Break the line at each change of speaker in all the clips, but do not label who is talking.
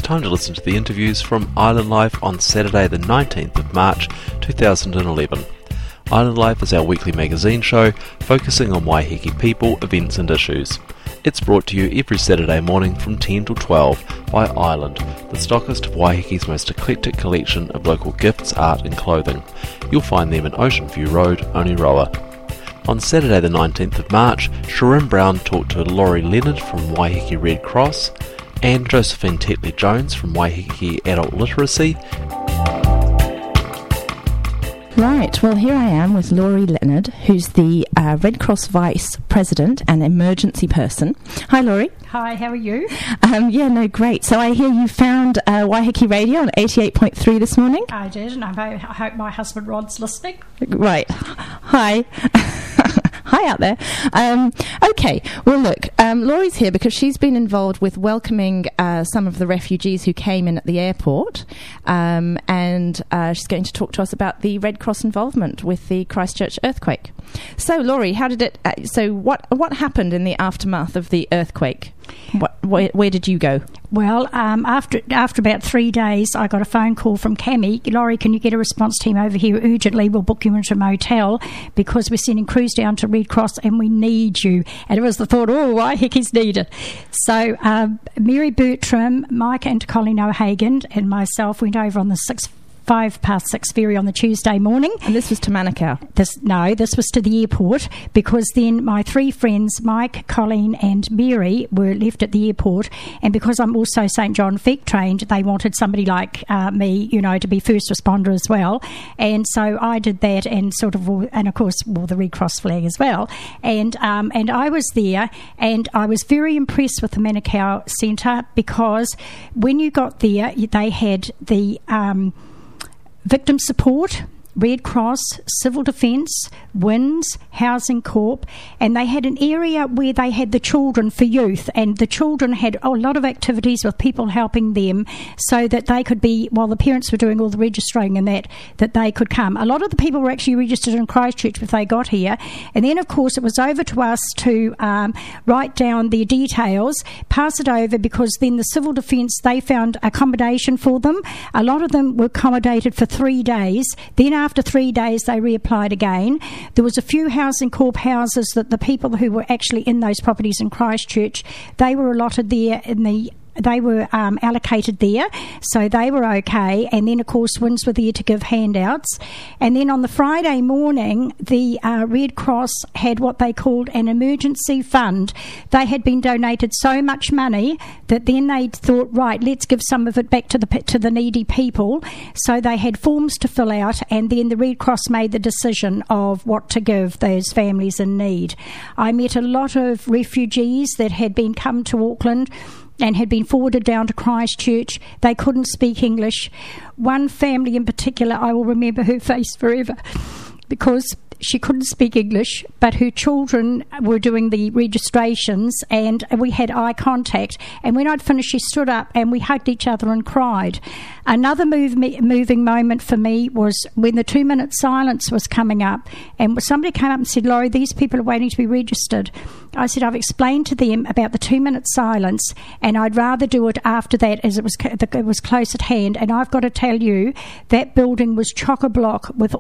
time to listen to the interviews from Island Life on Saturday the 19th of March 2011. Island Life is our weekly magazine show focusing on Waiheke people, events and issues. It's brought to you every Saturday morning from 10 till 12 by Island, the stockist of Waiheke's most eclectic collection of local gifts, art and clothing. You'll find them in Ocean View Road, Oneroa. On Saturday the 19th of March, Sharon Brown talked to Laurie Leonard from Waiheke Red Cross and Josephine Tetley-Jones from Waiheke Adult Literacy.
Right, well here I am with Laurie Leonard, who's the Red Cross Vice President and Emergency Person. Hi Laurie.
Hi, how are you?
Great. So I hear you found Waiheke Radio on 88.3 this morning?
I did, and I hope my husband Rod's listening.
Right. Hi. Hi out there. Okay, well look, Laurie's here because she's been involved with welcoming some of the refugees who came in at the airport, and she's going to talk to us about the Red Cross involvement with the Christchurch earthquake. So Laurie, how did it? What happened in the aftermath of the earthquake? Where did you go?
Well, after about 3 days, I got a phone call from Cammy. Laurie, can you get a response team over here urgently? We'll book you into a motel because we're sending crews down to Red Cross and we need you. And it was the thought, Waiheke's needed. So Mary Bertram, Mike and Colleen O'Hagan and myself went over on the 5:06 ferry on the Tuesday morning.
And this was to Manukau?
This was to the airport, because then my three friends, Mike, Colleen and Mary, were left at the airport, and because I'm also St John Feck trained, they wanted somebody like me, to be first responder as well. And so I did that and of course wore the Red Cross flag as well. And I was there, and I was very impressed with the Manukau Centre, because when you got there, they had the Victim Support, Red Cross, Civil Defence, WINS, Housing Corp, and they had an area where they had the children for youth, and the children had a lot of activities with people helping them so that they could be, while the parents were doing all the registering and that they could come. A lot of the people were actually registered in Christchurch if they got here, and then of course it was over to us to write down their details, pass it over, because then the Civil Defence, they found accommodation for them. A lot of them were accommodated for 3 days. Then after 3 days they reapplied again. There was a few Housing Corp houses that the people who were actually in those properties in Christchurch, they were allotted there they were allocated there, so they were okay. And then of course WINS were there to give handouts. And then on the Friday morning, the Red Cross had what they called an emergency fund. They had been donated so much money that then they thought, right, let's give some of it back to the needy people. So they had forms to fill out, and then the Red Cross made the decision of what to give those families in need. I met a lot of refugees that had been come to Auckland and had been forwarded down to Christchurch. They couldn't speak English. One family in particular, I will remember her face forever, because she couldn't speak English, but her children were doing the registrations, and we had eye contact. And when I'd finished, she stood up and we hugged each other and cried. Another moving moment for me was when the 2-minute silence was coming up, and somebody came up and said, Laurie, these people are waiting to be registered. I said, I've explained to them about the 2-minute silence, and I'd rather do it after that, as it was close at hand. And I've got to tell you, that building was chock-a-block with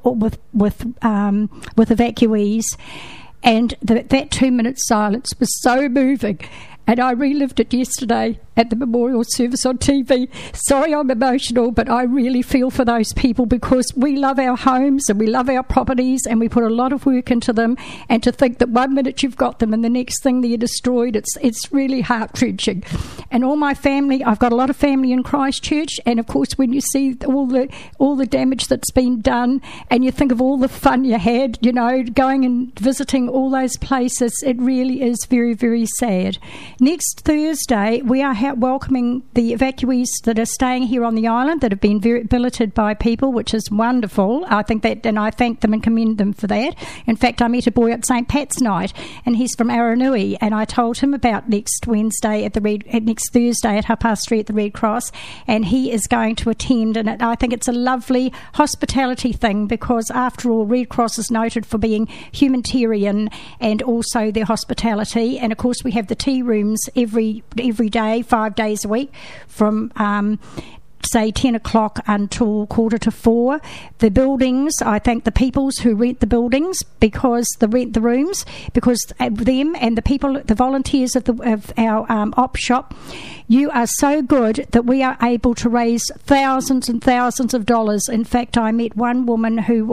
evacuees, and that 2-minute silence was so moving. And I relived it yesterday at the memorial service on TV. Sorry I'm emotional, but I really feel for those people, because we love our homes and we love our properties and we put a lot of work into them, and to think that 1 minute you've got them and the next thing they're destroyed, it's really heart-wrenching. And all my family, I've got a lot of family in Christchurch, and of course when you see all the damage that's been done, and you think of all the fun you had, going and visiting all those places, it really is very, very sad. Next Thursday, we are welcoming the evacuees that are staying here on the island that have been very billeted by people, which is wonderful. I think that, and I thank them and commend them for that. In fact, I met a boy at St Pat's night, and he's from Aranui, and I told him about next next Thursday at 3:30 at the Red Cross, and he is going to attend, and I think it's a lovely hospitality thing, because after all, Red Cross is noted for being humanitarian and also their hospitality. And of course we have the tea rooms every day, 5 days a week, from say 10 o'clock until 3:45. The buildings, I thank the peoples who rent the buildings, because they rent the rooms, because them and the people, the volunteers of our op shop, you are so good that we are able to raise thousands and thousands of dollars. In fact, I met one woman who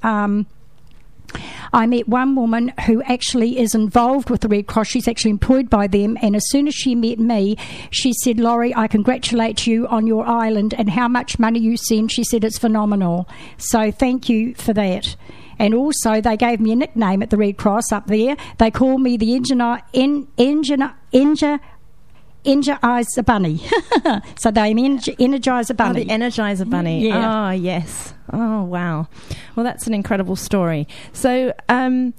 actually is involved with the Red Cross. She's actually employed by them, and as soon as she met me, she said, "Laurie, I congratulate you on your island and how much money you send." She said it's phenomenal. So thank you for that. And also they gave me a nickname at the Red Cross up there. They call me the Energizer Bunny. So they Energizer Bunny.
Oh, the Energizer Bunny.
Yeah.
Oh, yes. Oh, wow. Well, that's an incredible story. So, can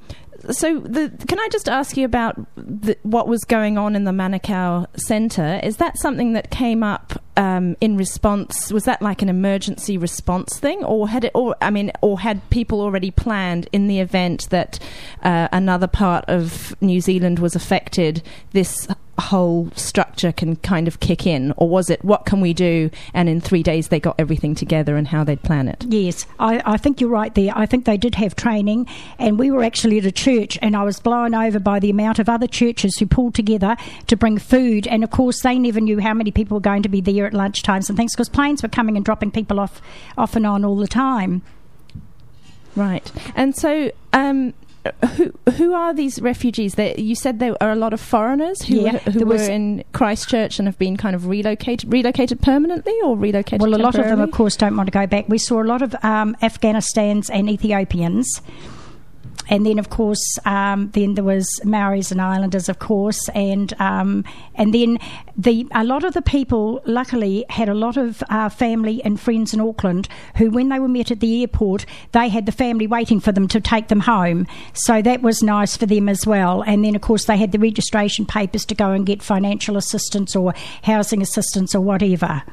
I just ask you about what was going on in the Manukau Centre? Is that something that came up in response? Was that like an emergency response thing, or had people already planned in the event that another part of New Zealand was affected, this whole structure can kind of kick in? Or was it, what can we do, and in 3 days they got everything together and how they'd plan it?
Yes, I think you're right there. I think they did have training, and we were actually at a church, and I was blown over by the amount of other churches who pulled together to bring food. And of course they never knew how many people were going to be there at lunchtimes and things, because planes were coming and dropping people off and on all the time.
Right. And so who are these refugees? You said there are a lot of foreigners who were in Christchurch and have been kind of relocated permanently, or relocated
Well, a lot of them,
temporarily?
of course, don't want to go back. We saw a lot of Afghanistans and Ethiopians. And then, of course, then there was Maoris and Islanders, of course, and then a lot of the people, luckily, had a lot of family and friends in Auckland who, when they were met at the airport, they had the family waiting for them to take them home. So that was nice for them as well. And then, of course, they had the registration papers to go and get financial assistance or housing assistance or whatever.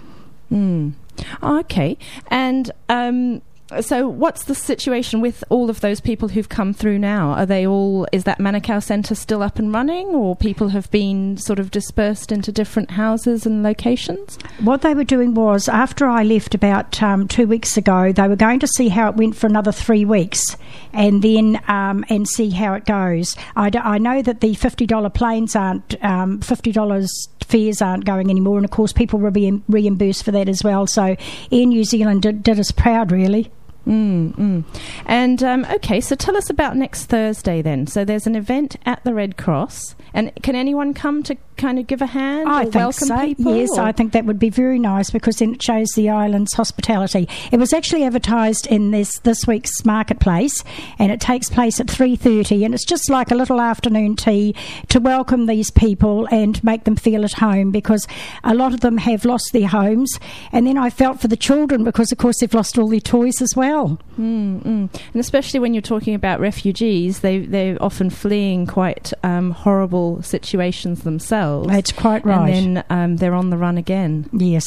Okay. And so what's the situation with all of those people who've come through now? Is that Manukau Centre still up and running, or people have been sort of dispersed into different houses and locations?
What they were doing was, after I left about 2 weeks ago, they were going to see how it went for another 3 weeks, and then and see how it goes. I know that the $50 planes aren't, $50 fares aren't going anymore, and of course people were being reimbursed for that as well. So Air New Zealand did us proud, really.
And okay, so tell us about next Thursday then. So there's an event at the Red Cross, and can anyone come to kind of give a hand
I
or
think
welcome
so.
people?
Yes, I think that would be very nice, because then it shows the island's hospitality. It was actually advertised in this week's marketplace, and it takes place at 3:30, and it's just like a little afternoon tea to welcome these people and make them feel at home, because a lot of them have lost their homes. And then I felt for the children, because of course they've lost all their toys as well.
And especially when you're talking about refugees, they're often fleeing quite horrible situations themselves.
That's quite right.
And then they're on the run again.
Yes.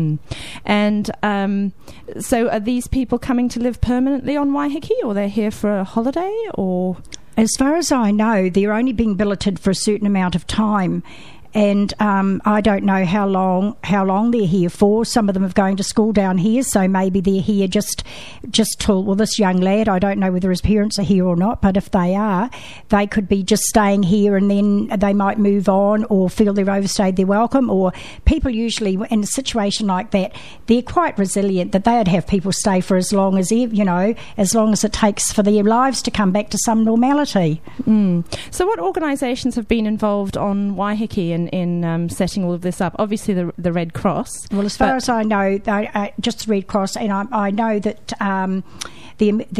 And so are these people coming to live permanently on Waiheke, or they're here for a holiday, or?
As far as I know, they're only being billeted for a certain amount of time. And I don't know how long they're here for. Some of them are going to school down here, so maybe they're here just till, well, this young lad, I don't know whether his parents are here or not, but if they are, they could be just staying here, and then they might move on or feel they've overstayed their welcome. Or people usually, in a situation like that, they're quite resilient, that they'd have people stay for as long as it takes for their lives to come back to some normality.
So what organisations have been involved on Waiheke in setting all of this up? Obviously the Red Cross.
Well, as far as I know, just the Red Cross, and I know that the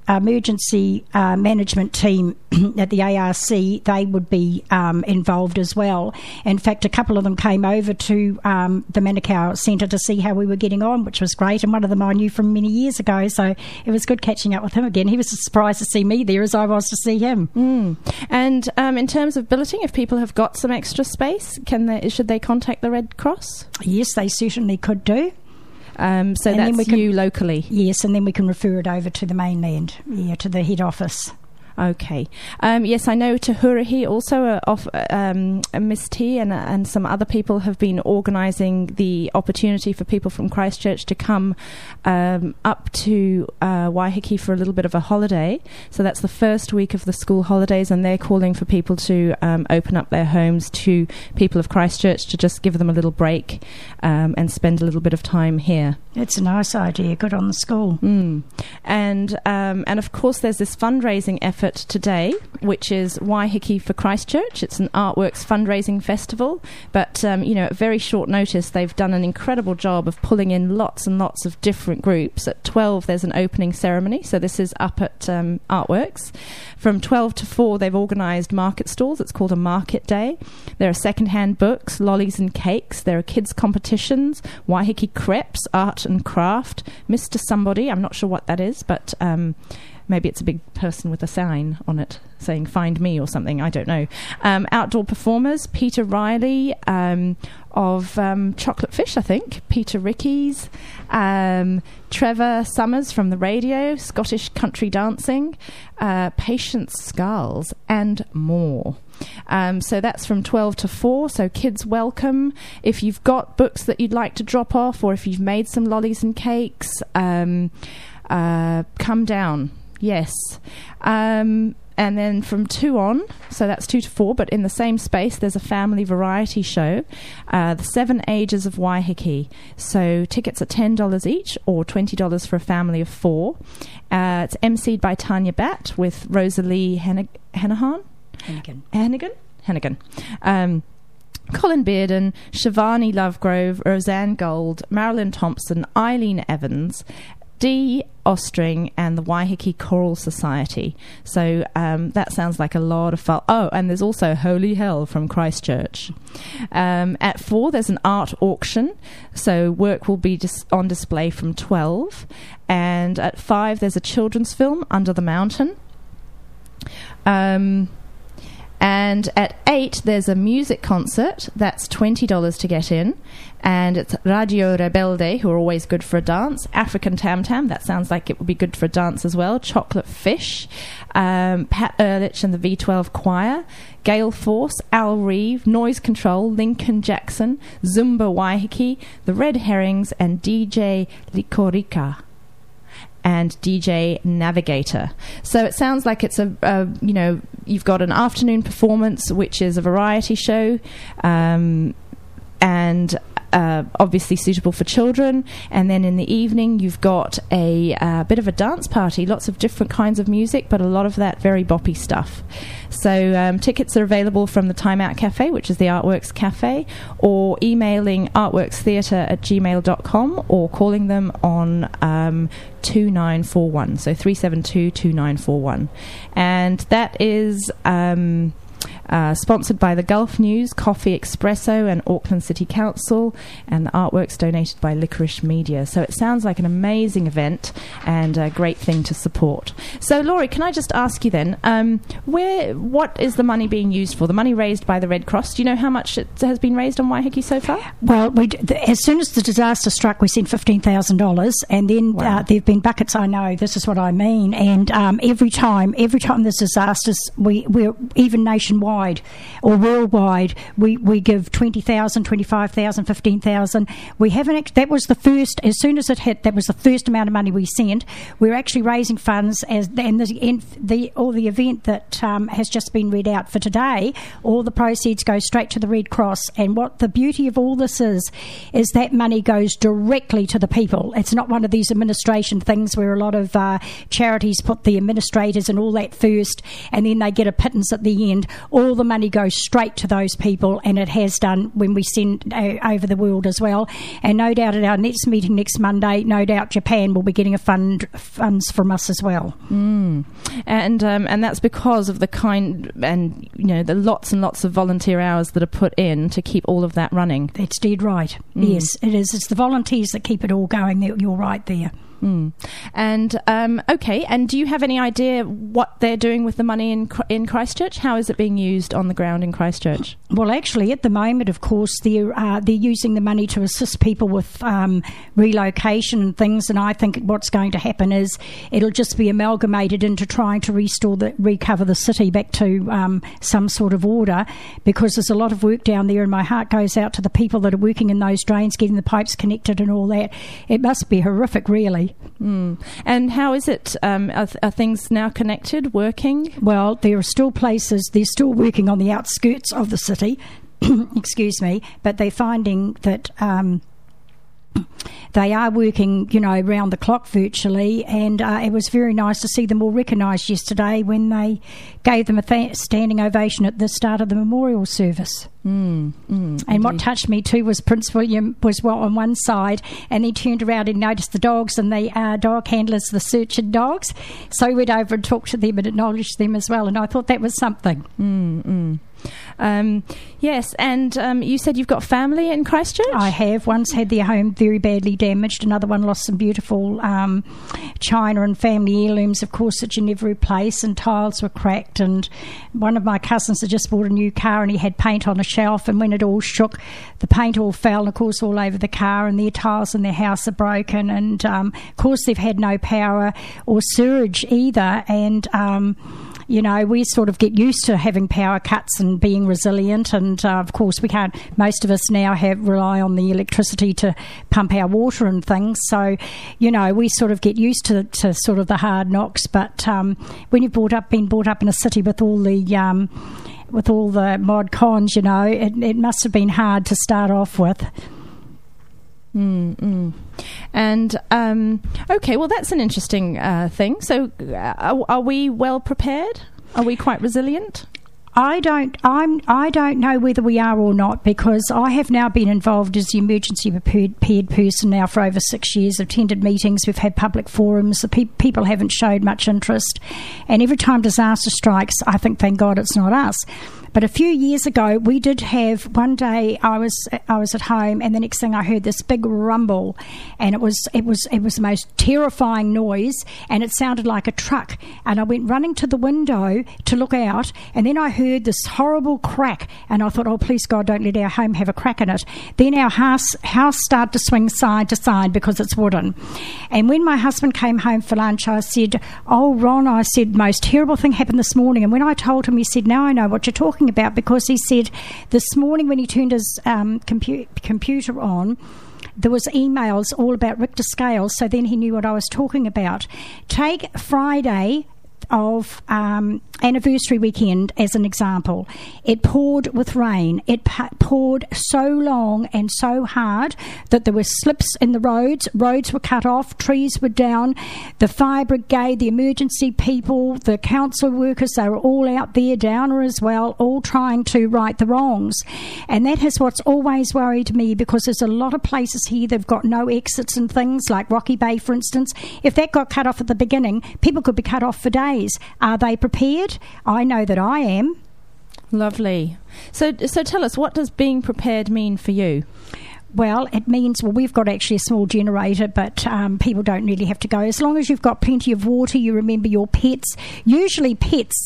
emergency management team at the ARC, they would be involved as well. In fact, a couple of them came over to the Manukau Centre to see how we were getting on, which was great, and one of them I knew from many years ago, so it was good catching up with him again. He was surprised to see me there as I was to see him.
And in terms of billeting, if people have got some extra space, should they contact the Red Cross?
Yes, they certainly could do.
So and that's you locally?
Yes, and then we can refer it over to the mainland, to the head office.
Okay. Yes, I know Te Hurahi also, Miss T and some other people have been organising the opportunity for people from Christchurch to come up to Waiheke for a little bit of a holiday. So that's the first week of the school holidays, and they're calling for people to open up their homes to people of Christchurch to just give them a little break and spend a little bit of time here.
It's a nice idea. Good on the school.
And of course, there's this fundraising effort today, which is Waiheke for Christchurch. It's an Artworks fundraising festival, but at very short notice they've done an incredible job of pulling in lots and lots of different groups. At 12 there's an opening ceremony, so this is up at Artworks. From 12 to 4 they've organised market stalls. It's called a market day. There are second-hand books, lollies and cakes. There are kids competitions, Waiheke crepes, art and craft, Mr. Somebody, I'm not sure what that is, but maybe it's a big person with a sign on it saying "Find me" or something. I don't know. Outdoor performers: Peter Riley of Chocolate Fish, I think. Peter Rickeys, Trevor Summers from the radio, Scottish country dancing, Patience Skulls, and more. So that's from 12 to 4. So kids welcome. If you've got books that you'd like to drop off, or if you've made some lollies and cakes, come down. Yes. And then from 2 on, so that's 2 to 4, but in the same space, there's a family variety show, The 7 Ages of Waiheke. So tickets are $10 each, or $20 for a family of 4. It's emceed by Tanya Batt with Rosalie Hennigan. Colin Bearden, Shivani Lovegrove, Roseanne Gold, Marilyn Thompson, Eileen Evans, Dee Ostring, and the Waiheke Choral Society. So that sounds like a lot of fun. Oh, and there's also Holy Hell from Christchurch. At 4, there's an art auction. So work will be on display from 12. And at 5, there's a children's film, Under the Mountain. And at 8, there's a music concert. That's $20 to get in. And it's Radio Rebelde, who are always good for a dance. African Tam Tam, that sounds like it would be good for a dance as well. Chocolate Fish, Pat Ehrlich and the V12 Choir, Gale Force, Al Reeve, Noise Control, Lincoln Jackson, Zumba Waiheke, the Red Herrings, and DJ Likorika and DJ Navigator. So it sounds like it's you've got an afternoon performance, which is a variety show, and obviously suitable for children. And then in the evening, you've got a bit of a dance party, lots of different kinds of music, but a lot of that very boppy stuff. So tickets are available from the Time Out Cafe, which is the Artworks Cafe, or emailing artworkstheatre@gmail.com, or calling them on 2941, so 372-2941. And that is sponsored by the Gulf News, Coffee Espresso, and Auckland City Council, and the artworks donated by Licorice Media. So it sounds like an amazing event and a great thing to support. So Laurie, can I just ask you then, what is the money being used for? The money raised by the Red Cross, do you know how much it has been raised on Waiheke so far?
Well, as soon as the disaster struck, we sent $15,000, and then there have been buckets. I know, this is what I mean. And every time there's disasters, we're even nationwide or worldwide, we give 20,000, 25,000, 15,000. We haven't. That was the first. As soon as it hit, that was the first amount of money we sent. We're actually raising funds the event that has just been read out for today. All the proceeds go straight to the Red Cross. And what the beauty of all this is that money goes directly to the people. It's not one of these administration things where a lot of charities put the administrators and all that first, and then they get a pittance at the end. All all the money goes straight to those people, and it has done when we send over the world as well. And no doubt at our next meeting next Monday, no doubt Japan will be getting funds from us as well.
And that's because of the the lots and lots of volunteer hours that are put in to keep all of that running.
That's dead right. Yes, it is. It's the volunteers that keep it all going. You're right there.
And okay, and do you have any idea what they're doing with the money in Christchurch? How is it being used on the ground in Christchurch?
Well, actually, at the moment, of course, they're using the money to assist people with relocation and things. And I think what's going to happen is it'll just be amalgamated into trying to recover the city back to some sort of order, because there's a lot of work down there, and my heart goes out to the people that are working in those drains, getting the pipes connected and all that. It must be horrific, really.
And how is it? Are things now connected, working?
Well, there are still places, they're still working on the outskirts of the city, excuse me, but they're finding that they are working, round the clock virtually, and it was very nice to see them all recognised yesterday when they gave them a standing ovation at the start of the memorial service. And what touched me too was Prince William was on one side, and he turned around and noticed the dogs and the dog handlers, the searching dogs. So he went over and talked to them and acknowledged them as well, and I thought that was something.
Yes, and you said you've got family in Christchurch?
I have. One's had their home very badly damaged. Another one lost some beautiful china and family heirlooms, of course, at Ginevra Place, and tiles were cracked. And one of my cousins had just bought a new car, and he had paint on a shelf, and when it all shook, the paint all fell, and of course all over the car, and their tiles in their house are broken. And of course they've had no power or sewage either. And we sort of get used to having power cuts and being resilient, and of course most of us now rely on the electricity to pump our water and things, so we sort of get used to sort of the hard knocks. But when you've been brought up in a city with all the mod cons, it must have been hard to start off with.
And okay, well, that's an interesting thing. So are we well prepared? Are we quite resilient?
I don't know whether we are or not, because I have now been involved as the emergency prepared person now for over 6 years. I've attended meetings, we've had public forums. The people haven't showed much interest, and every time disaster strikes, I think, thank God it's not us. But a few years ago, we did have, one day I was at home, and the next thing I heard this big rumble, and it was the most terrifying noise, and it sounded like a truck. And I went running to the window to look out, and then I heard this horrible crack, and I thought, oh, please God, don't let our home have a crack in it. Then our house started to swing side to side because it's wooden. And when my husband came home for lunch, I said, oh, Ron, I said, most terrible thing happened this morning. And when I told him, he said, now I know what you're talking about, because he said this morning when he turned his computer on, there was emails all about Richter scales, so then he knew what I was talking about. Take Friday of anniversary weekend as an example. It poured with rain. It poured so long and so hard that there were slips in the roads. Roads were cut off. Trees were down. The fire brigade, the emergency people, the council workers, they were all out there, Downer as well, all trying to right the wrongs. And that is what's always worried me, because there's a lot of places here that have got no exits and things, like Rocky Bay, for instance. If that got cut off at the beginning, people could be cut off for days. Are they prepared? I know that I am.
Lovely. So tell us, what does being prepared mean for you?
Well, it means, we've got actually a small generator, but people don't really have to go. As long as you've got plenty of water, you remember your pets. Usually pets,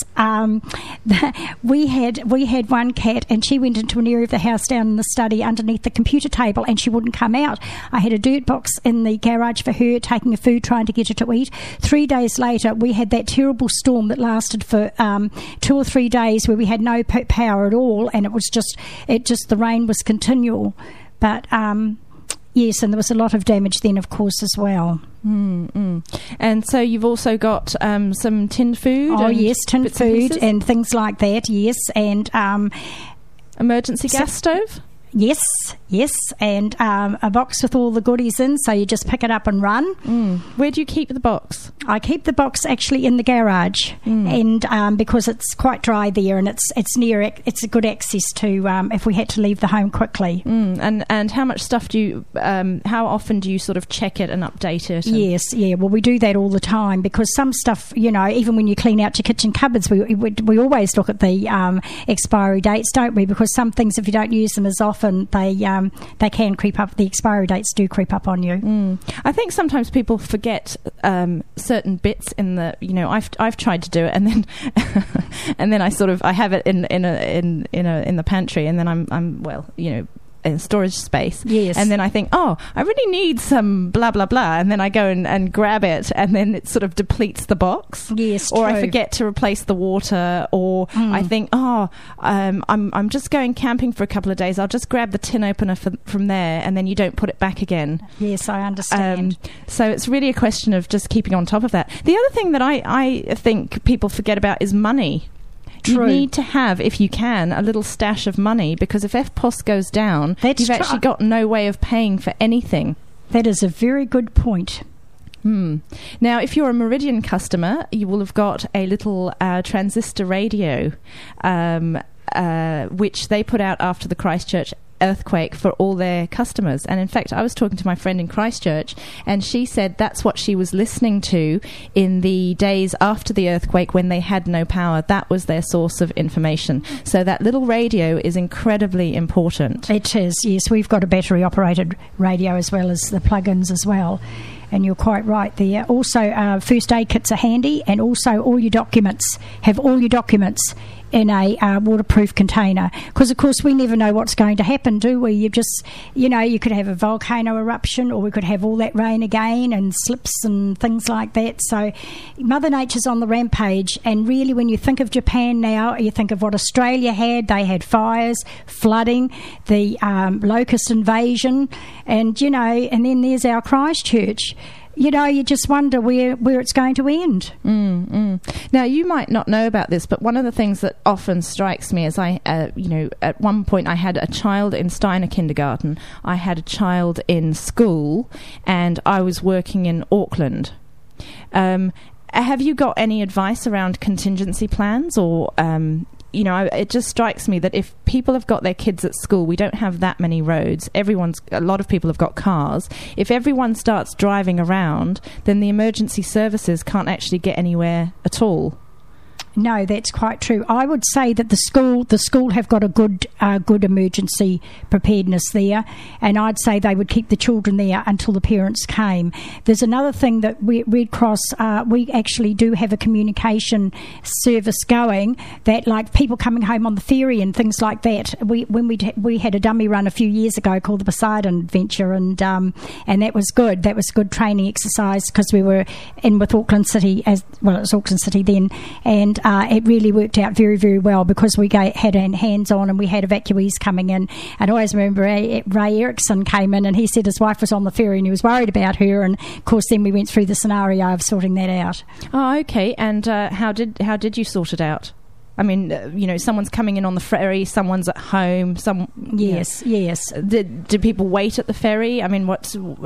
we had one cat, and she went into an area of the house down in the study underneath the computer table, and she wouldn't come out. I had a dirt box in the garage for her, taking her food, trying to get her to eat. 3 days later, we had that terrible storm that lasted for 2 or 3 days, where we had no power at all, and it was just the rain was continual. But yes, and there was a lot of damage then, of course, as well.
And so you've also got some tinned food?
Oh, yes, tinned food and things like that, yes. And
emergency gas stove?
Yes, and a box with all the goodies in, so you just pick it up and run.
Where do you keep the box?
I keep the box actually in the garage, and because it's quite dry there, and it's near it. It's a good access to if we had to leave the home quickly.
And how much stuff do you? How often do you sort of check it and update it?
Yes, well, we do that all the time because some stuff, even when you clean out your kitchen cupboards, we always look at the expiry dates, don't we? Because some things, if you don't use them as often, they can creep up. The expiry dates do creep up on you.
I think sometimes people forget certain bits in the. I've tried to do it, and then and then I have it in the pantry, and then I'm in storage space.
Yes.
And then I think, I really need some blah, blah, blah. And then I go and grab it, and then it sort of depletes the box.
Yes,
or
true.
I forget to replace the water, or I think, I'm just going camping for a couple of days. I'll just grab the tin opener from there, and then you don't put it back again.
Yes, I understand.
So it's really a question of just keeping on top of that. The other thing that I think people forget about is money.
True.
You need to have, if you can, a little stash of money, because if EFTPOS goes down, you've actually got no way of paying for anything.
That is a very good point.
Now, if you're a Meridian customer, you will have got a little transistor radio, which they put out after the Christchurch earthquake for all their customers. And in fact, I was talking to my friend in Christchurch, and she said that's what she was listening to in the days after the earthquake when they had no power. That was their source of information. So that little radio is incredibly important.
It is, yes. We've got a battery operated radio as well as the plug-ins as well. And you're quite right there. Also, first aid kits are handy, and also have all your documents in a waterproof container, because of course we never know what's going to happen, do we? You could have a volcano eruption, or we could have all that rain again and slips and things like that. So Mother Nature's on the rampage, and really when you think of Japan now, you think of what Australia had. They had fires, flooding, the locust invasion, and then there's our Christchurch. You just wonder where it's going to end.
Now, you might not know about this, but one of the things that often strikes me is at one point I had a child in Steiner kindergarten, I had a child in school, and I was working in Auckland. Have you got any advice around contingency plans, or it just strikes me that if people have got their kids at school, we don't have that many roads. A lot of people have got cars. If everyone starts driving around, then the emergency services can't actually get anywhere at all.
No, that's quite true. I would say that the school have got a good emergency preparedness there, and I'd say they would keep the children there until the parents came. There's another thing that Red Cross, we actually do have a communication service going, that like people coming home on the ferry and things like that. We had a dummy run a few years ago called the Poseidon Adventure, and that was good. That was a good training exercise, because we were in with Auckland City, it was Auckland City then, and it really worked out very, very well, because we had hands-on, and we had evacuees coming in. And I always remember Ray Erickson came in, and he said his wife was on the ferry and he was worried about her, and of course then we went through the scenario of sorting that out.
Oh, okay. And how did you sort it out? I mean, someone's coming in on the ferry, someone's at home.
Yes.
Do people wait at the ferry? I mean,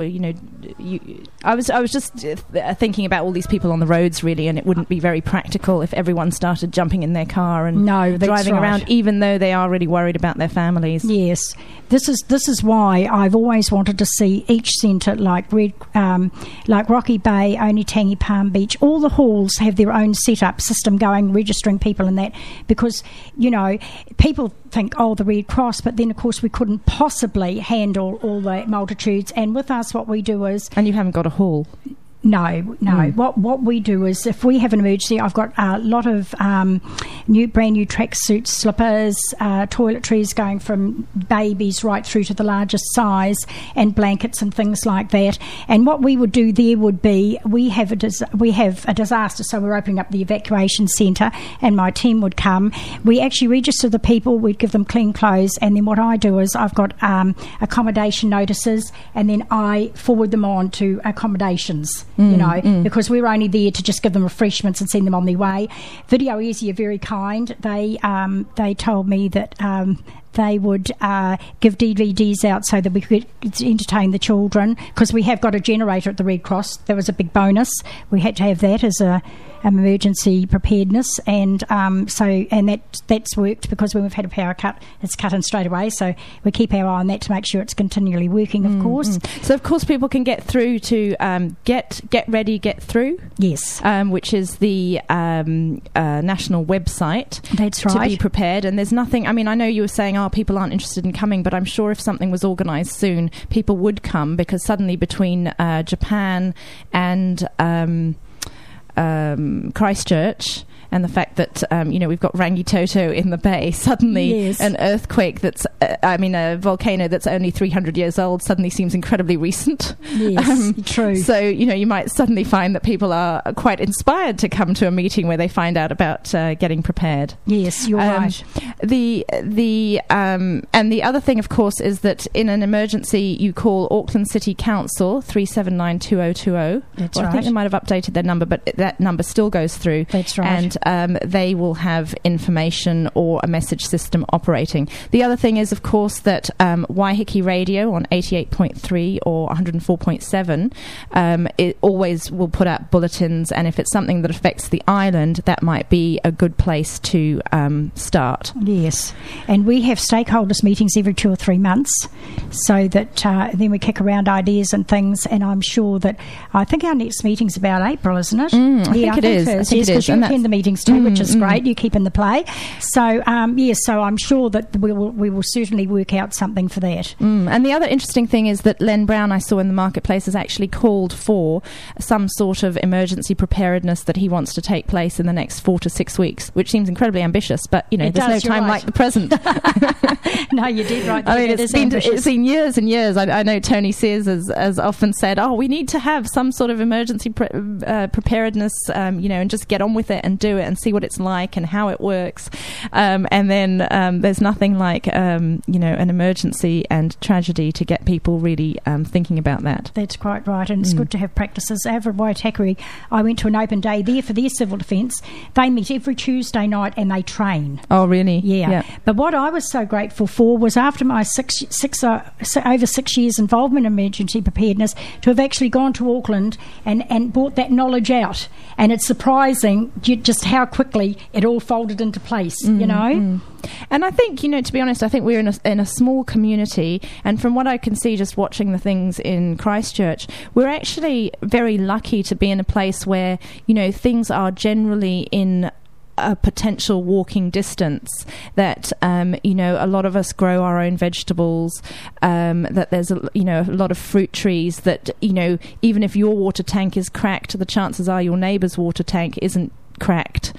I was just thinking about all these people on the roads, really, and it wouldn't be very practical if everyone started jumping in their car and driving around, even though they are really worried about their families.
Yes, this is why I've always wanted to see each centre, like Rocky Bay, Onitangi, Palm Beach, all the halls have their own setup system going, registering people and that. Because, people think, the Red Cross, but then, of course, we couldn't possibly handle all the multitudes. And with us, what we do is...
And you haven't got a hall?
No. What we do is, if we have an emergency, I've got a lot of brand new tracksuits, slippers, toiletries going from babies right through to the largest size, and blankets and things like that. And what we would do there would be, we have a disaster, so we're opening up the evacuation centre, and my team would come. We actually register the people, we'd give them clean clothes, and then what I do is I've got accommodation notices, and then I forward them on to accommodations. Because we're only there to just give them refreshments and send them on their way. Video Easy are very kind. They told me that they would give DVDs out so that we could entertain the children, because we have got a generator at the Red Cross. That was a big bonus. We had to have that as an emergency preparedness, and that's worked, because when we've had a power cut, it's cut in straight away. So we keep our eye on that to make sure it's continually working, of course.
So of course people can get through to Get Ready, Get Through.
Yes.
Which is the national website.
That's right.
To be prepared. And there's nothing, I mean, I know you were saying, people aren't interested in coming, but I'm sure if something was organised soon, people would come, because suddenly between Japan and Christchurch, and the fact that we've got Rangitoto in the bay, suddenly an earthquake that's a volcano that's only 300 years old suddenly seems incredibly recent.
Yes, true.
So you might suddenly find that people are quite inspired to come to a meeting where they find out about getting prepared.
Yes, you're right.
The other thing, of course, is that in an emergency you call Auckland City Council 379-2020.
That's
right. I think they might have updated their number, but that number still goes through.
That's right.
And they will have information or a message system operating. The other thing is, of course, that Waiheke Radio on 88.3 or 104.7 it always will put out bulletins, and if it's something that affects the island, that might be a good place to start.
Yes, and we have stakeholders meetings every 2 or 3 months, so that then we kick around ideas and things, and I'm sure that, I think our next meeting's about April, isn't it?
I think it is.
Yes, because you attend the meetings too, which is great. You keep in the play. So, so I'm sure that we will certainly work out something for that.
And the other interesting thing is that Len Brown, I saw in the marketplace, has actually called for some sort of emergency preparedness that he wants to take place in the next 4 to 6 weeks, which seems incredibly ambitious, but, there's no time like the present.
No, you did right.
I mean, it's been years and years. I know Tony Sears has often said, we need to have some sort of emergency preparedness, and just get on with it and do it and see what it's like and how it works. And then there's nothing like, an emergency and tragedy to get people really thinking about that.
That's quite right, and it's good to have practices. Over at Waitakere, I went to an open day there for their civil defence. They meet every Tuesday night and they train.
Oh, really?
Yeah. But what I was so grateful for was, after my over 6 years involvement in emergency preparedness, to have actually gone to Auckland and brought that knowledge out. And it's surprising just how quickly it all folded into place, And
I think, to be honest, I think we're in a small community, and from what I can see just watching the things in Christchurch, we're actually very lucky to be in a place where, things are generally in a potential walking distance, that a lot of us grow our own vegetables, that there's a lot of fruit trees, that even if your water tank is cracked, the chances are your neighbour's water tank isn't cracked.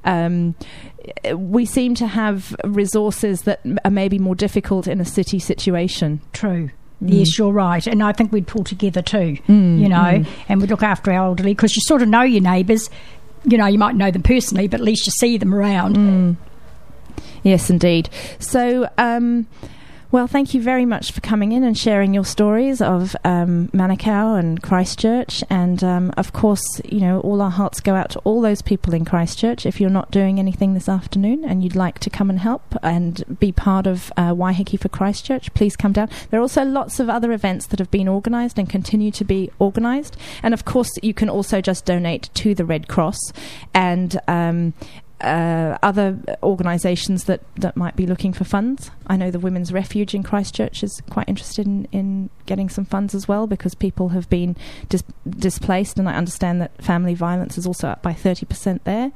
We seem to have resources that are maybe more difficult in a city situation.
True. Yes, you're right. And I think we'd pull together too, and we'd look after our elderly, because you sort of know your neighbours. You might know them personally, but at least you see them around.
Yes, indeed. So, well, thank you very much for coming in and sharing your stories of Manukau and Christchurch. And, of course, all our hearts go out to all those people in Christchurch. If you're not doing anything this afternoon and you'd like to come and help and be part of Waiheke for Christchurch, please come down. There are also lots of other events that have been organised and continue to be organised. And, of course, you can also just donate to the Red Cross and other organisations that might be looking for funds. I know the Women's Refuge in Christchurch is quite interested in getting some funds as well, because people have been displaced, and I understand that family violence is also up by 30% there.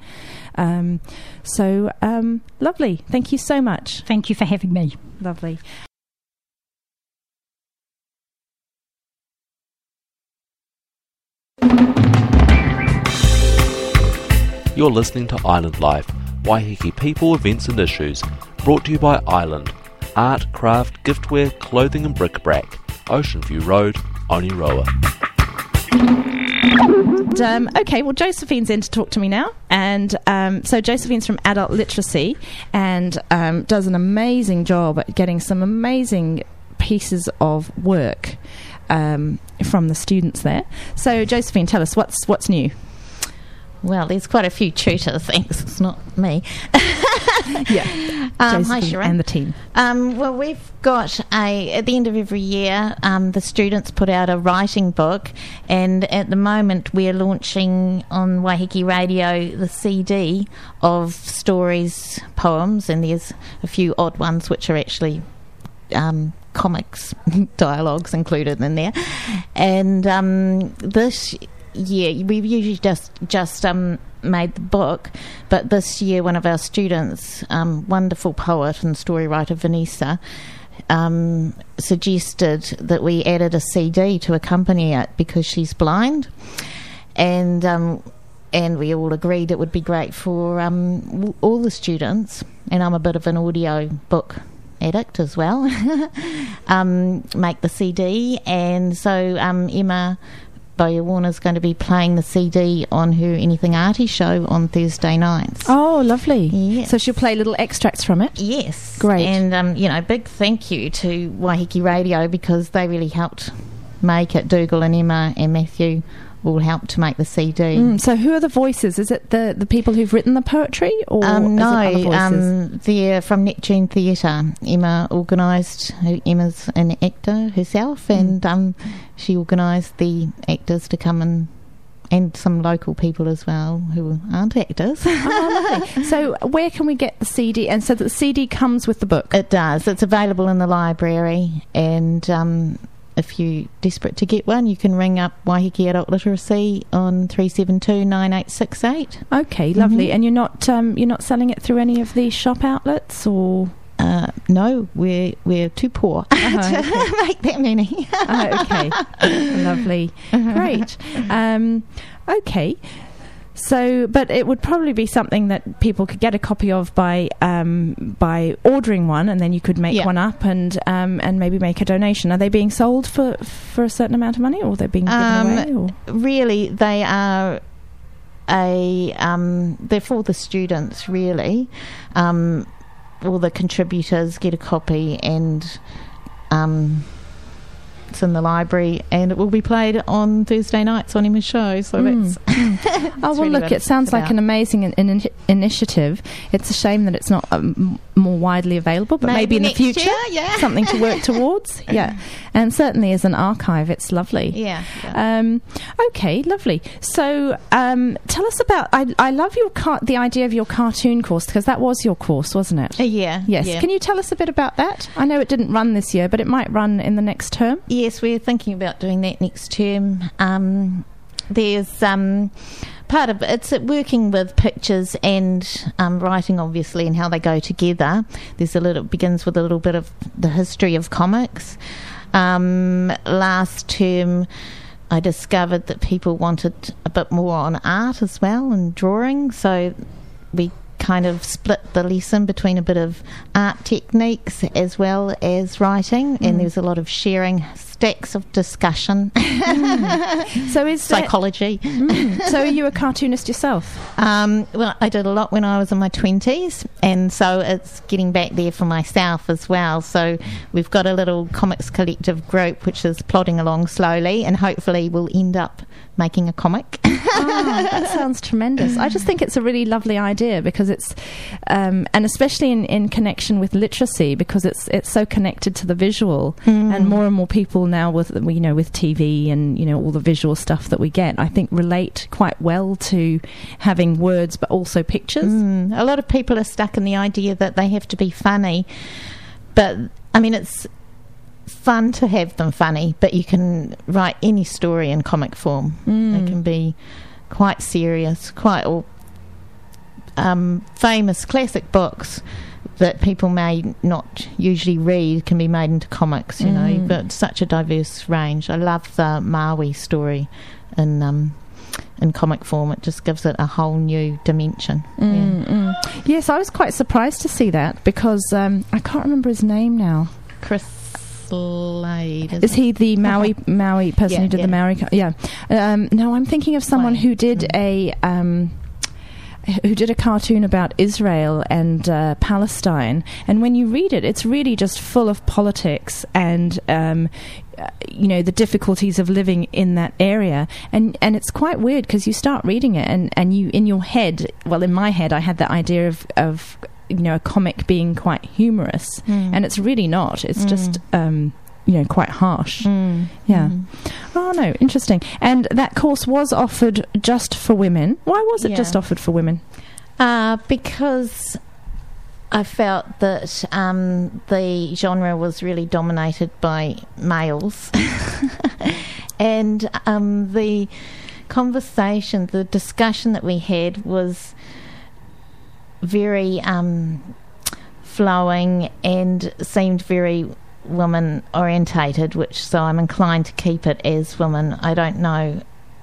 So lovely. Thank you so much.
Thank you for having me.
Lovely.
You're listening to Island Life, Waiheke people, events and issues, brought to you by Island, art, craft, giftware, clothing and bric-a-brac, Ocean View Road, Oniroa.
Okay, well, Josephine's in to talk to me now, and so Josephine's from Adult Literacy and does an amazing job at getting some amazing pieces of work from the students there. So, Josephine, tell us what's new.
Well, there's quite a few tutor things. It's not me.
Yeah.
Hi,
Josephine
Sharon.
and the team.
Well, we've got at the end of every year, the students put out a writing book, and at the moment we're launching on Waiheke Radio the CD of stories, poems, and there's a few odd ones which are actually comics, dialogues included in there. And this year, we've usually just made the book, but this year one of our students, wonderful poet and story writer Vanessa, suggested that we added a CD to accompany it because she's blind, and we all agreed it would be great for all the students, and I'm a bit of an audio book addict as well, make the CD. And so Emma Bowyer-Warner's going to be playing the CD on her Anything Arty show on Thursday nights.
Oh, lovely.
Yes.
So she'll play little extracts from it?
Yes.
Great.
And, big thank you to Waiheke Radio because they really helped make it. Dougal and Emma and Matthew all helped to make the CD.
So who are the voices? Is it the people who've written the poetry, or is it other voices?
They're from Neptune Theatre. Emma organised. Emma's an actor herself, and she organised the actors to come and some local people as well who aren't actors.
Oh, lovely. So where can we get the CD? And so the CD comes with the book?
It does. It's available in the library, and if you're desperate to get one, you can ring up Waiheke Adult Literacy on 372-9868.
Okay, lovely. And you're not selling it through any of the shop outlets, or?
No, we're too poor to make that many.
Okay, lovely, great. Okay. So, but it would probably be something that people could get a copy of by ordering one, and then you could make one up and maybe make a donation. Are they being sold for a certain amount of money, or they're being given away? Or?
Really, they are they're for the students. Really, all the contributors get a copy, and it's in the library, and it will be played on Thursday nights on Emma's show. So that's
oh well,
really
look, it sounds like an amazing initiative. It's a shame that it's not more widely available, but maybe in the future, something to work towards. Yeah, and certainly as an archive, it's lovely.
Yeah.
Okay, lovely. So tell us about. I love the idea of your cartoon course, because that was your course, wasn't it?
Yeah.
Yes.
Yeah.
Can you tell us a bit about that? I know it didn't run this year, but it might run in the next term.
Yes, we're thinking about doing that next term. There's part of it's working with pictures and writing, obviously, and how they go together. Begins with a little bit of the history of comics. Last term, I discovered that people wanted a bit more on art as well and drawing, so we kind of split the lesson between a bit of art techniques as well as writing, and there's a lot of sharing, stacks of discussion.
So is
psychology.
So are you a cartoonist yourself?
Well, I did a lot when I was in my 20s, and so it's getting back there for myself as well. So we've got a little comics collective group which is plodding along slowly, and hopefully we'll end up making a comic.
That sounds tremendous. I just think it's a really lovely idea, because it's and especially in connection with literacy, because it's so connected to the visual, and more people now with TV and all the visual stuff that we get, I think relate quite well to having words but also pictures.
A lot of people are stuck in the idea that they have to be funny, but I mean, it's fun to have them funny, but you can write any story in comic form. It can be quite serious, quite famous classic books that people may not usually read can be made into comics. You've got such a diverse range. I love the Maui story in comic form. It just gives it a whole new dimension.
Yes, I was quite surprised to see that, because I can't remember his name now.
Chris Slade.
Is he the Maui person who did the Maui? Yeah. No, I'm thinking of someone who did a cartoon about Israel and Palestine, and when you read it, it's really just full of politics and the difficulties of living in that area, and it's quite weird, because you start reading it and you, in your head, well, in my head, I had the idea of a comic being quite humorous, and it's really not. It's just quite harsh. Yeah. Oh no, interesting. And that course was offered just for women. Why was it just offered for women?
Because I felt that the genre was really dominated by males, and the conversation, the discussion that we had was very flowing and seemed very woman orientated, so I'm inclined to keep it as women. I don't know.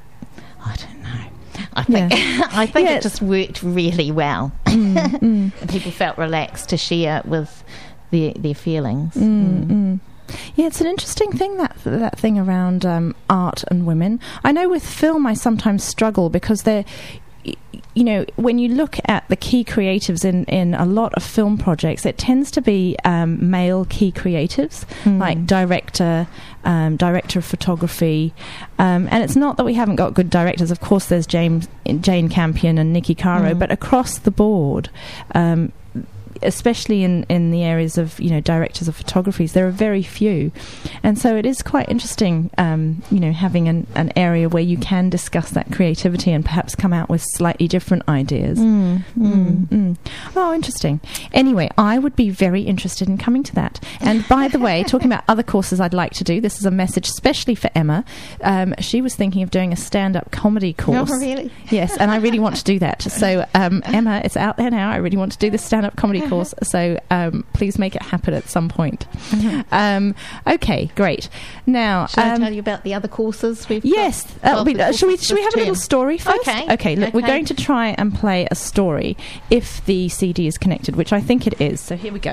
I think it just worked really well. And people felt relaxed to share with their feelings.
Yeah, it's an interesting thing, that thing around art and women. I know with film I sometimes struggle because they're, when you look at the key creatives in a lot of film projects, it tends to be male key creatives, like director of photography, and it's not that we haven't got good directors. Of course, there's Jane Campion and Nikki Caro, but across the board, especially in the areas of directors of photographies, there are very few, and so it is quite interesting having an area where you can discuss that creativity and perhaps come out with slightly different ideas. Oh, interesting. Anyway, I would be very interested in coming to that. And by the way, talking about other courses I'd like to do, this is a message especially for Emma. She was thinking of doing a stand-up comedy course.
Oh, really?
Yes, and I really want to do that. So Emma, it's out there now. I really want to do this stand-up comedy course, so please make it happen at some point. Okay, great. Now,
should I tell you about the other courses we've
yes,
got?
Should we have a little story first?
Okay.
Look, we're going to try and play a story if the CD is connected, which I think it is. So here we go.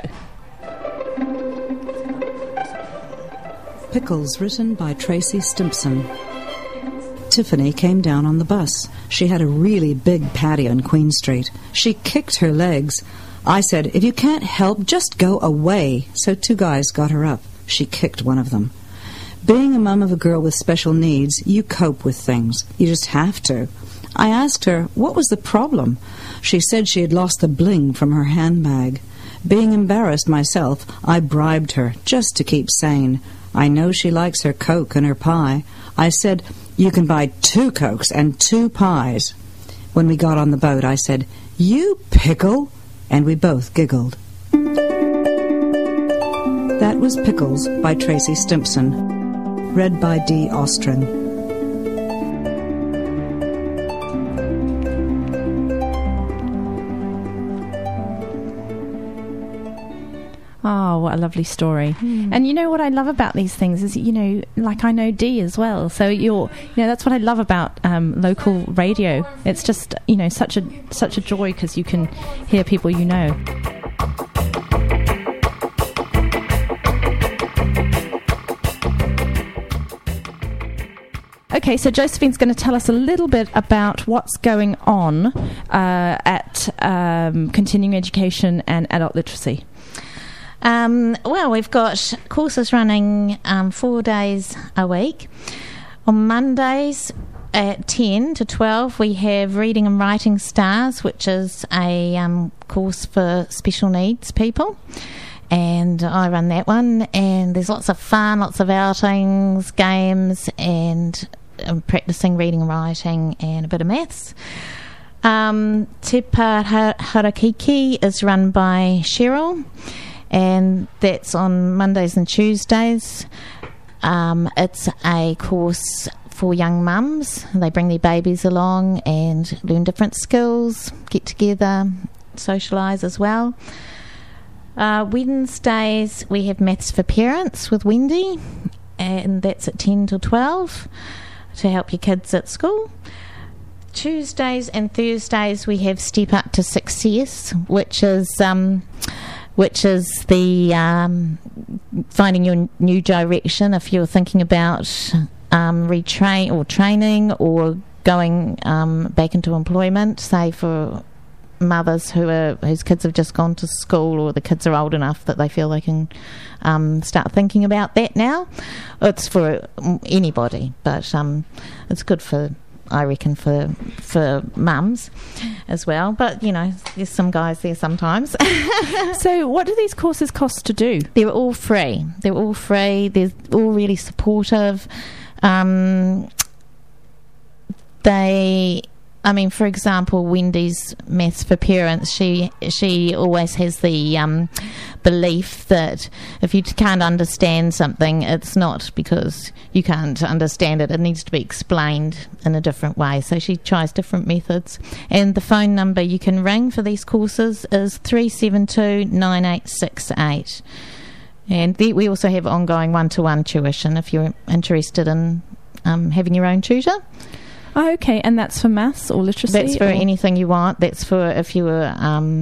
Pickles, written by Tracy Stimpson. Tiffany came down on the bus. She had a really big patio on Queen Street. She kicked her legs. I said, "If you can't help, just go away." So 2 guys got her up. She kicked one of them. Being a mum of a girl with special needs, you cope with things. You just have to. I asked her, what was the problem? She said she had lost the bling from her handbag. Being embarrassed myself, I bribed her, just to keep sane. I know she likes her Coke and her pie. I said, "You can buy 2 Cokes and 2 pies." When we got on the boat, I said, "You pickle!" And we both giggled. That was Pickles by Tracy Stimpson, read by Dee Ostrin.
Oh, what a lovely story. And you know what I love about these things is, like I know Dee as well. So that's what I love about local radio. It's just, such a joy because you can hear people you know. Okay, so Josephine's going to tell us a little bit about what's going on at continuing education and adult literacy.
Well, we've got courses running 4 days a week. On Mondays at 10 to 12, we have Reading and Writing Stars, which is a course for special needs people. And I run that one. And there's lots of fun, lots of outings, games, and practicing reading and writing and a bit of maths. Te Pā Harakiki is run by Cheryl, and that's on Mondays and Tuesdays. It's a course for young mums. They bring their babies along and learn different skills, get together, socialise as well. Wednesdays we have Maths for Parents with Wendy, and that's at 10 till 12 to help your kids at school. Tuesdays and Thursdays we have Step Up to Success, which is the finding your new direction if you're thinking about training or going back into employment, say for mothers whose kids have just gone to school, or the kids are old enough that they feel they can start thinking about that now. It's for anybody, but it's good for I reckon, for mums as well. But, there's some guys there sometimes.
So what do these courses cost to do?
They're all free. They're all really supportive. For example, Wendy's Maths for Parents, she always has the belief that if you can't understand something, it's not because you can't understand it. It needs to be explained in a different way. So she tries different methods. And the phone number you can ring for these courses is 372-9868. And we also have ongoing one-to-one tuition if you're interested in having your own tutor.
Oh, okay, and that's for maths or literacy?
That's for anything you want. That's for if you were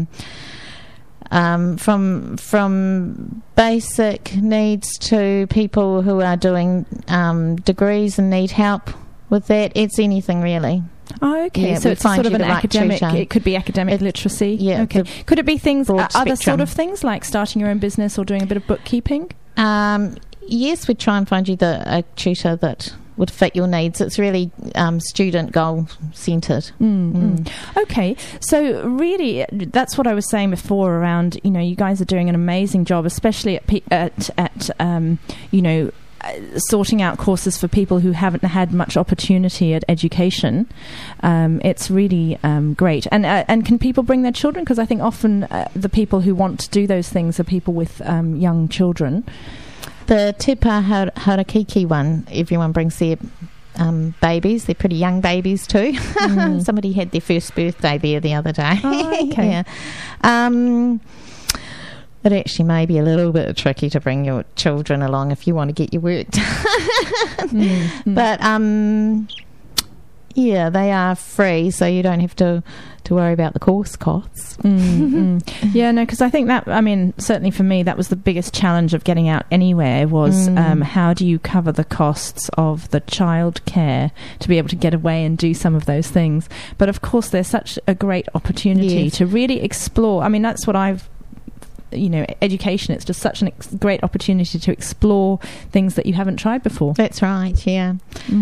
from basic needs to people who are doing degrees and need help with that. It's anything really.
Oh, okay.
Yeah,
so it's sort of an academic.
tutor.
It could be academic literacy.
Yeah.
Okay. Could it be things, other
spectrum.
sort of things like starting your own business or doing a bit of bookkeeping?
Yes, we'd try and find you a tutor that would fit your needs. It's really student goal centred.
Okay, so really that's what I was saying before around, you guys are doing an amazing job, especially at sorting out courses for people who haven't had much opportunity at education. It's really great. And can people bring their children? Because I think often the people who want to do those things are people with young children.
The Te Pā Harakiki one, everyone brings their babies. They're pretty young babies too. Somebody had their first birthday there the other day.
Oh, okay.
Yeah. It actually may be a little bit tricky to bring your children along if you want to get your work done. But yeah, they are free, so you don't have to worry about the course costs.
Yeah, no, because I think that, certainly for me, that was the biggest challenge of getting out anywhere was how do you cover the costs of the childcare to be able to get away and do some of those things. But of course, there's such a great opportunity to really explore. That's what I've education, it's just such a great opportunity to explore things that you haven't tried before.
That's right, yeah.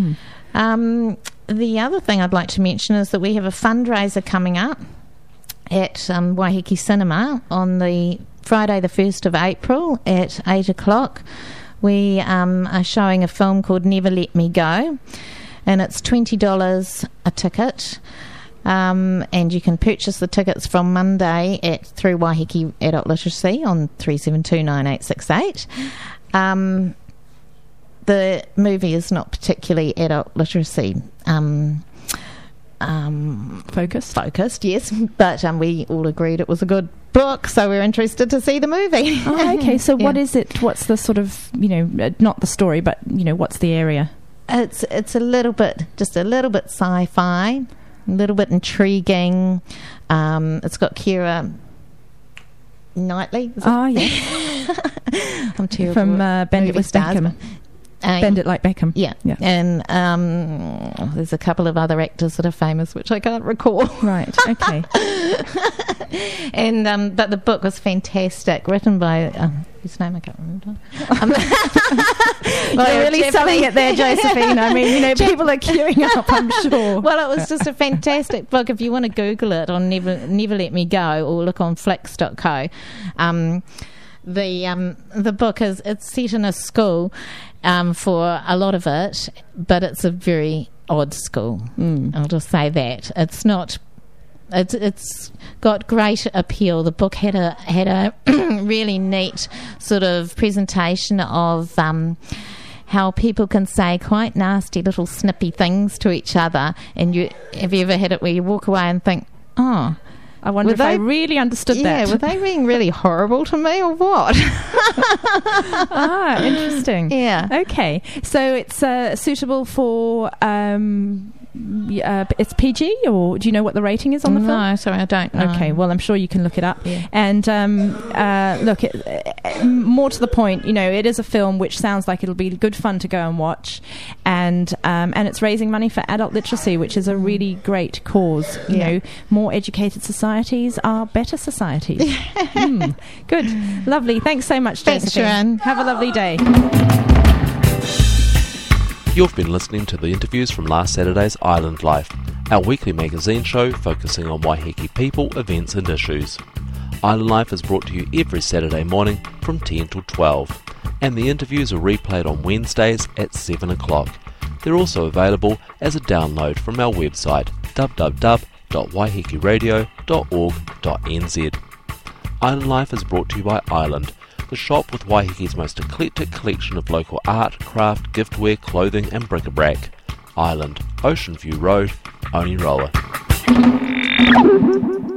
The other thing I'd like to mention is that we have a fundraiser coming up at Waiheke Cinema on the Friday the 1st of April at 8 o'clock. We are showing a film called Never Let Me Go, and it's $20 a ticket. And you can purchase the tickets from Monday through Waiheke Adult Literacy on 372-9868. The movie is not particularly adult literacy focused, yes, but we all agreed it was a good book, so we're interested to see the movie.
Oh, okay, so what is it? What's the sort of, not the story, but what's the area?
It's a little bit sci-fi, a little bit intriguing. It's got Keira Knightley.
Oh, yeah.
I'm terrible
from Bend It with Beckham. Bend It Like Beckham.
Yeah. And there's a couple of other actors that are famous, which I can't recall.
Right, okay.
And but the book was fantastic, written by whose name I can't remember.
Well, you're really selling it there, Josephine. People are queuing up, I'm sure.
Well, it was just a fantastic book. If you want to Google it on Never Let Me Go or look on Flix.co, the book it's set in a school for a lot of it, but it's a very odd school. I'll just say that it's not. It's got great appeal. The book had a really neat sort of presentation of how people can say quite nasty little snippy things to each other. And have you ever had it where you walk away and think, oh,
I wonder if I really understood that.
Yeah, were they being really horrible to me or what?
Interesting.
Yeah.
Okay, so it's suitable for it's PG, or do you know what the rating is on the film?
No, sorry, I don't know.
Okay, well, I'm sure you can look it up.
Yeah.
And look, more to the point, it is a film which sounds like it'll be good fun to go and watch, and it's raising money for adult literacy, which is a really great cause. You know, more educated societies are better societies. Good, lovely. Thanks so much, Josephine.
Thanks, Sharon.
Have a lovely day.
You've been listening to the interviews from last Saturday's Island Life, our weekly magazine show focusing on Waiheke people, events and issues. Island Life is brought to you every Saturday morning from 10 till 12, and the interviews are replayed on Wednesdays at 7 o'clock. They're also available as a download from our website www.waihekeradio.org.nz. Island Life is brought to you by Island, the shop with Waiheke's most eclectic collection of local art, craft, giftware, clothing and bric-a-brac. Island, Ocean View Road, Oneroa.